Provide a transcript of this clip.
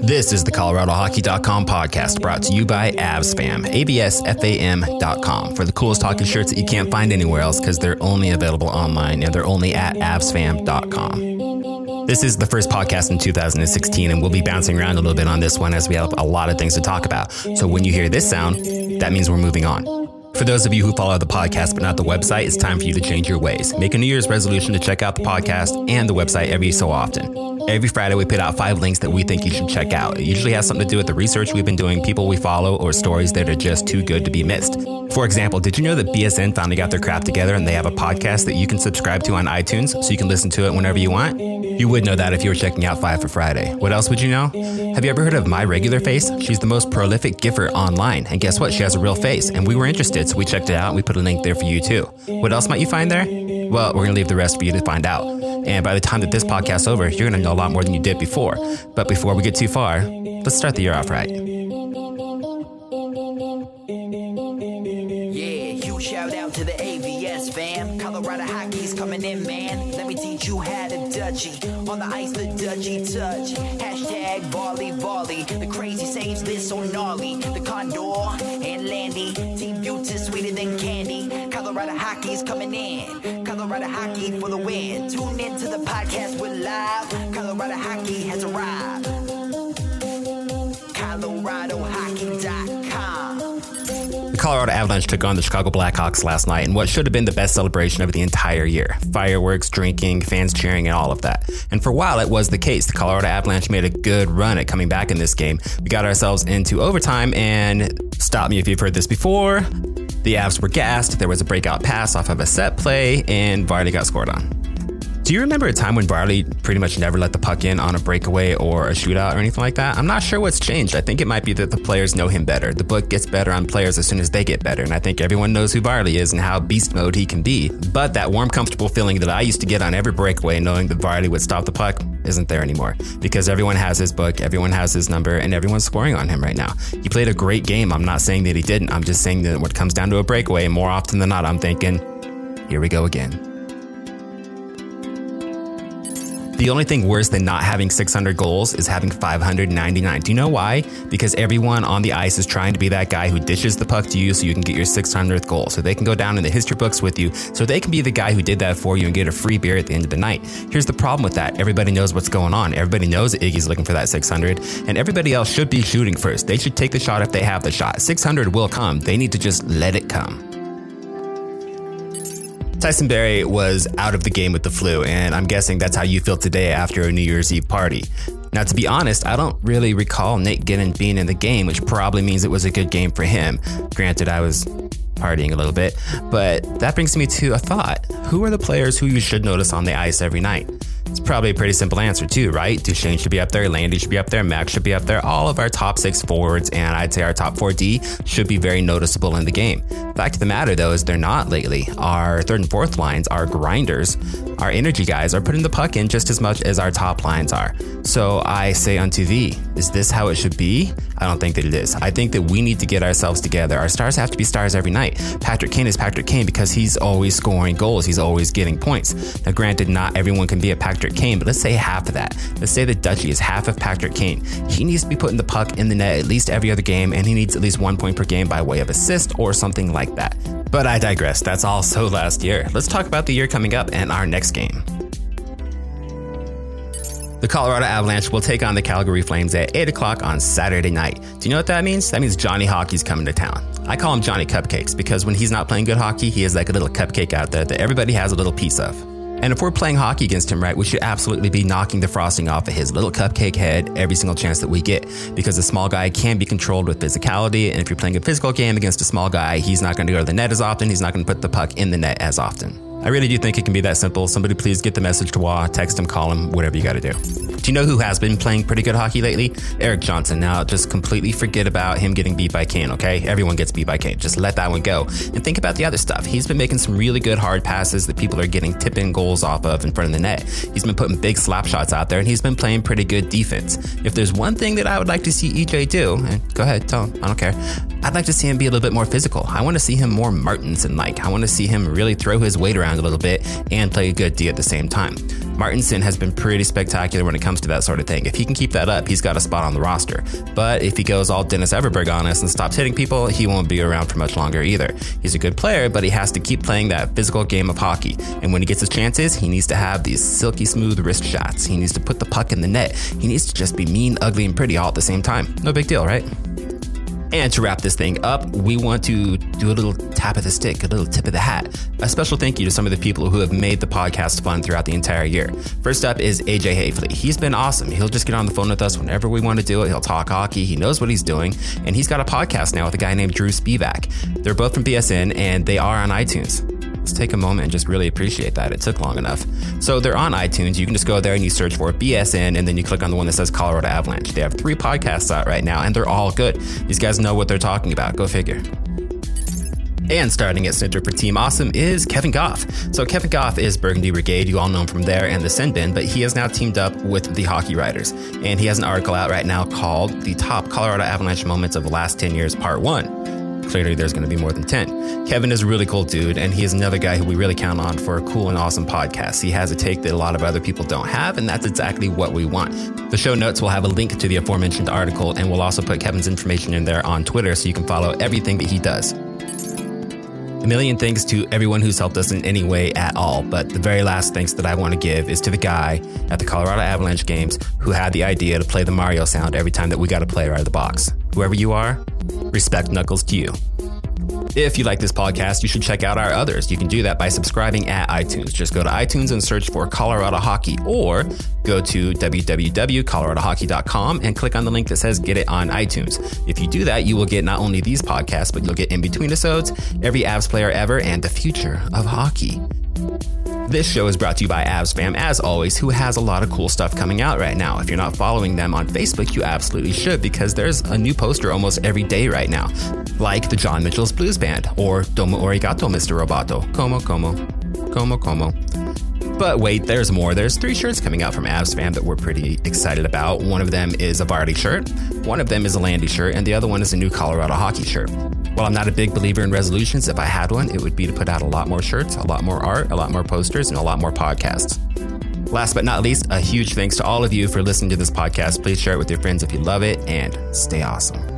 This is the ColoradoHockey.com podcast brought to you by AbsFam, ABSFAM.com, for the coolest hockey shirts that you can't find anywhere else because they're only available online and they're only at AbsFam.com. This is the first podcast in 2016 and we'll be bouncing around a little bit on this one as we have a lot of things to talk about. So when you hear this sound, that means we're moving on. For those of you who follow the podcast but not the website, it's time for you to change your ways. Make a New Year's resolution to check out the podcast and the website every so often. Every Friday, we put out 5 links that we think you should check out. It usually has something to do with the research we've been doing, people we follow, or stories that are just too good to be missed. For example, did you know that BSN finally got their crap together and they have a podcast that you can subscribe to on iTunes so you can listen to it whenever you want? You would know that if you were checking out 5 for Friday. What else would you know? Have you ever heard of My Regular Face? She's the most prolific giffer online. And guess what? She has a real face. And we were interested, so we checked it out and we put a link there for you too. What else might you find there? Well, we're going to leave the rest for you to find out. And by the time that this podcast's over, you're going to know a lot more than you did before. But before we get too far, let's start the year off right. Yeah, huge shout out to the ABS fam. Colorado hockey's coming in, man. Let me teach you how to dutchie. On the ice, the dutchie touch. Hashtag volley volley. The crazy saves this so gnarly. The Condor and Landy. Team Butis sweeter than candy. Colorado hockey's coming in. Colorado hockey for the win. Tune in to the podcast, we're live. Colorado hockey has arrived. ColoradoHockey.com. The Colorado Avalanche took on the Chicago Blackhawks last night in what should have been the best celebration of the entire year. Fireworks, drinking, fans cheering, and all of that. And for a while, it was the case. The Colorado Avalanche made a good run at coming back in this game. We got ourselves into overtime, and stop me if you've heard this before, the Avs were gassed. There was a breakout pass off of a set play, and Varley got scored on. Do you remember a time when Varley pretty much never let the puck in on a breakaway or a shootout or anything like that? I'm not sure what's changed. I think it might be that the players know him better. The book gets better on players as soon as they get better, and I think everyone knows who Varley is and how beast mode he can be. But that warm, comfortable feeling that I used to get on every breakaway knowing that Varley would stop the puck isn't there anymore, because everyone has his book, everyone has his number, and everyone's scoring on him right now. He played a great game. I'm not saying that he didn't. I'm just saying that when it comes down to a breakaway, more often than not, I'm thinking, here we go again. The only thing worse than not having 600 goals is having 599. Do you know why? Because everyone on the ice is trying to be that guy who dishes the puck to you so you can get your 600th goal, so they can go down in the history books with you, so they can be the guy who did that for you and get a free beer at the end of the night. Here's the problem with that. Everybody knows what's going on. Everybody knows that Iggy's looking for that 600, and everybody else should be shooting first. They should take the shot if they have the shot. 600 will come. They need to just let it come. Tyson Barrie was out of the game with the flu, and I'm guessing that's how you feel today after a New Year's Eve party. Now, to be honest, I don't really recall Nate Ginnon being in the game, which probably means it was a good game for him. Granted, I was partying a little bit, but that brings me to a thought. Who are the players who you should notice on the ice every night? It's probably a pretty simple answer too, right? Duchesne should be up there, Landy should be up there, Max should be up there. All of our top 6 forwards, and I'd say our top 4D should be very noticeable in the game. Fact of the matter though is they're not lately. Our 3rd and 4th lines, our grinders, our energy guys are putting the puck in just as much as our top lines are. So I say unto thee, is this how it should be? I don't think that it is. I think that we need to get ourselves together. Our stars have to be stars every night. Patrick Kane is Patrick Kane because he's always scoring goals. He's always getting points. Now granted, not everyone can be a Patrick Kane, but let's say half of that. Let's say that Dutchie is half of Patrick Kane. He needs to be putting the puck in the net at least every other game, and he needs at least 1 point per game by way of assist or something like that. But I digress. That's also last year. Let's talk about the year coming up and our next game. The Colorado Avalanche will take on the Calgary Flames at 8 o'clock on Saturday night. Do you know what that means? That means Johnny Hockey's coming to town. I call him Johnny Cupcakes because when he's not playing good hockey, he is like a little cupcake out there that everybody has a little piece of. And if we're playing hockey against him right, we should absolutely be knocking the frosting off of his little cupcake head every single chance that we get, because a small guy can be controlled with physicality, and if you're playing a physical game against a small guy, he's not going to go to the net as often, he's not going to put the puck in the net as often. I really do think it can be that simple. Somebody please get the message to Wah, text him, call him, whatever you got to do. Do you know who has been playing pretty good hockey lately? Erik Johnson. Now, just completely forget about him getting beat by Kane, okay? Everyone gets beat by Kane. Just let that one go. And think about the other stuff. He's been making some really good hard passes that people are getting tip-in goals off of in front of the net. He's been putting big slap shots out there, and he's been playing pretty good defense. If there's one thing that I would like to see EJ do, and go ahead, tell him, I don't care. I'd like to see him be a little bit more physical. I want to see him more Martinson-like. I want to see him really throw his weight around around a little bit and play a good D at the same time. Martinson has been pretty spectacular when it comes to that sort of thing. If he can keep that up, he's got a spot on the roster. But if he goes all Dennis Everberg on us and stops hitting people, he won't be around for much longer either. He's a good player, but he has to keep playing that physical game of hockey. And when he gets his chances, he needs to have these silky smooth wrist shots. He needs to put the puck in the net. He needs to just be mean, ugly, and pretty all at the same time. No big deal, right? And to wrap this thing up, we want to do a little tap of the stick, a little tip of the hat. A special thank you to some of the people who have made the podcast fun throughout the entire year. First up is AJ Havely. He's been awesome. He'll just get on the phone with us whenever we want to do it. He'll talk hockey. He knows what he's doing. And he's got a podcast now with a guy named Drew Spivak. They're both from BSN and they are on iTunes. Let's take a moment and just really appreciate that. It took long enough. So they're on iTunes. You can just go there and you search for BSN and then you click on the one that says Colorado Avalanche. They have 3 podcasts out right now and they're all good. These guys know what they're talking about. Go figure. And starting at center for Team Awesome is Kevin Goff. So Kevin Goff is Burgundy Brigade. You all know him from there and the Sin Bin, but he has now teamed up with the Hockey Writers. And he has an article out right now called The Top Colorado Avalanche Moments of the Last 10 Years, Part 1. Clearly, there's going to be more than 10. Kevin is a really cool dude, and he is another guy who we really count on for a cool and awesome podcast. He has a take that a lot of other people don't have, and that's exactly what we want. The show notes will have a link to the aforementioned article, and we'll also put Kevin's information in there on Twitter so you can follow everything that he does. A million thanks to everyone who's helped us in any way at all, but the very last thanks that I want to give is to the guy at the Colorado Avalanche games who had the idea to play the Mario sound every time that we got a player out of the box. Whoever you are, respect knuckles to you. If you like this podcast, you should check out our others. You can do that by subscribing at iTunes. Just go to iTunes and search for Colorado Hockey, or go to www.coloradohockey.com and click on the link that says Get It on iTunes. If you do that, you will get not only these podcasts, but you'll get In Between Episodes, every Avs player ever, and the future of hockey. This show is brought to you by Avs Fam, as always, who has a lot of cool stuff coming out right now. If you're not following them on Facebook, you absolutely should, because there's a new poster almost every day right now, like the John Mitchell's Blues Band, or Domo Arigato, Mr. Roboto, Como, como, como, como. But wait, there's more. There's 3 shirts coming out from Avs Fam that we're pretty excited about. One of them is a Vardy shirt, one of them is a Landy shirt, and the other one is a new Colorado Hockey shirt. While I'm not a big believer in resolutions, if I had one, it would be to put out a lot more shirts, a lot more art, a lot more posters, and a lot more podcasts. Last but not least, a huge thanks to all of you for listening to this podcast. Please share it with your friends if you love it, and stay awesome.